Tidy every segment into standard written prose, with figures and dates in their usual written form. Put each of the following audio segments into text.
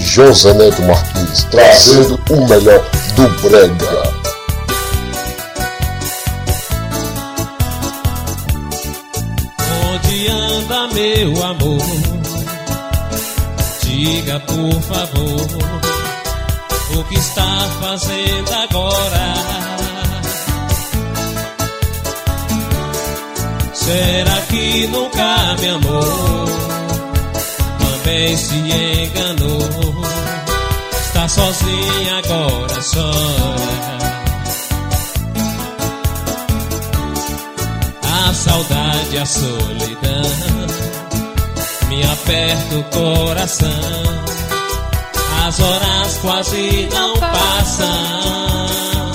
José Neto Martins, trazendo o melhor do brega. Onde anda meu amor? Diga por favor, o que está fazendo agora? Será que nunca me amou? Também se enganou. Está sozinha agora, chora. A saudade, a solidão me aperta o coração. As horas quase não passam.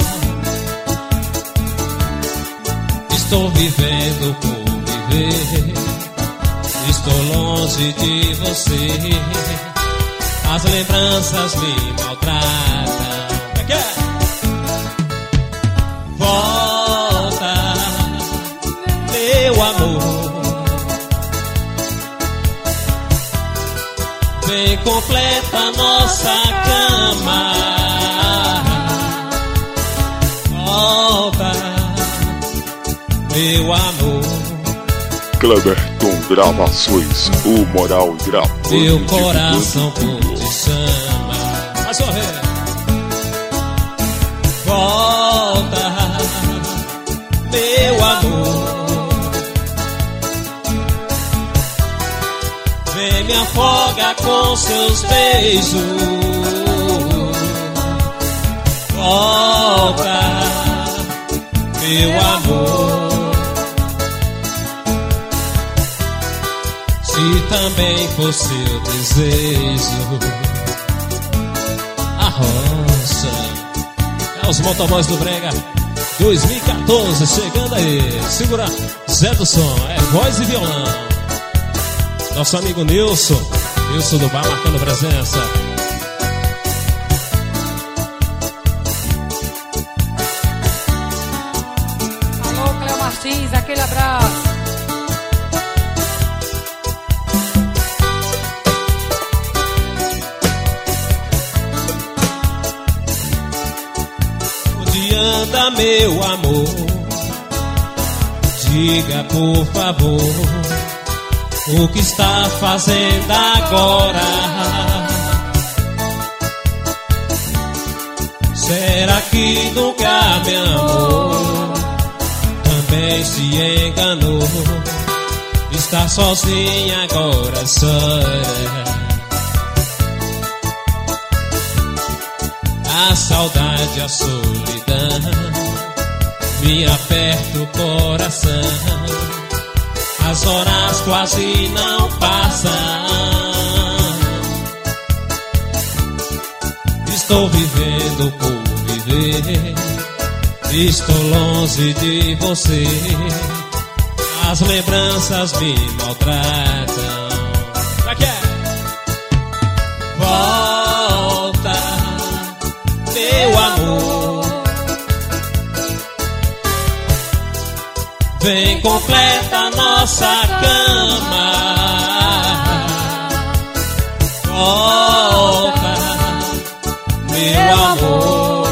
Estou vivendo por viver. Estou longe de você. As lembranças me maltratam. Volta, meu amor. Vem, completa a nossa cama. Volta, meu amor. Cleberton Gravações, o moral gravando. Meu coração por te chama. Vai sorrir. Volta, meu amor. Vem, me afoga com seus beijos. Volta, meu amor. Se também for seu desejo, a roça. É os motoboys do Brega 2014 chegando aí. Segura Zé do Som, é voz e violão. Nosso amigo Nilson do Bar marcando presença. Alô, Cléo Martins, aquele abraço. Onde anda meu amor? Diga por favor, o que está fazendo agora? Será que nunca me amou? Também se enganou. Está sozinha agora, chora. A saudade, a solidão me aperta o coração. As horas quase não passam. Estou vivendo por viver. Estou longe de você. As lembranças me maltratam. Aqui é. Volta, meu amor. Vem, completa a nossa cama. Volta, meu amor.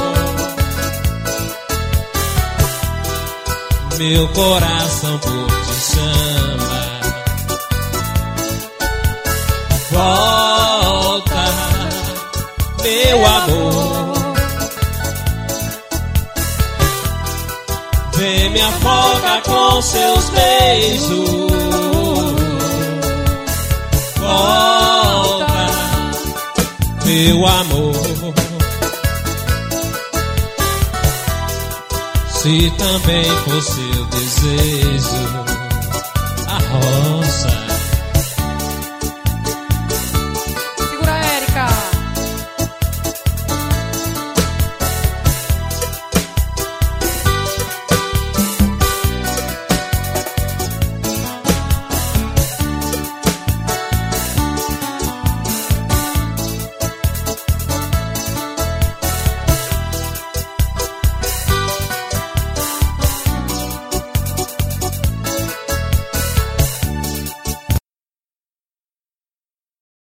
Meu coração por te chama. Volta, meu amor. Vem, me afoga com seus beijos. Volta, meu amor. Se também for seu desejo, a roça.